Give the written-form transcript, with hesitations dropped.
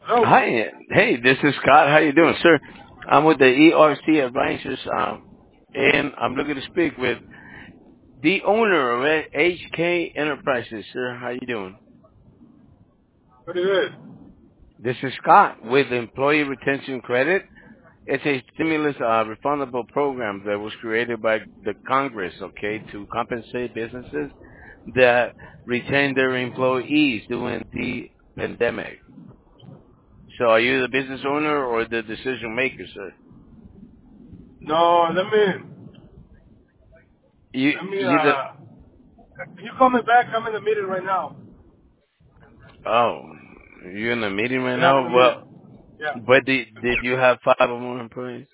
Hello. Hi, hey, this is Scott. How you doing, sir? I'm with the ERC Advisors, and I'm looking to speak with the owner of HK Enterprises, sir. How you doing? Pretty good. This is Scott with Employee Retention Credit. It's a stimulus refundable program that was created by the Congress, okay, to compensate businesses that retain their employees during the pandemic. So, are you the business owner or the decision maker, sir? No, You, let me, you the can you call me back? I'm in the meeting right now. Oh, you're in a meeting right Yeah, I'm in now? the Well, meeting. Yeah. but did you have five or more employees?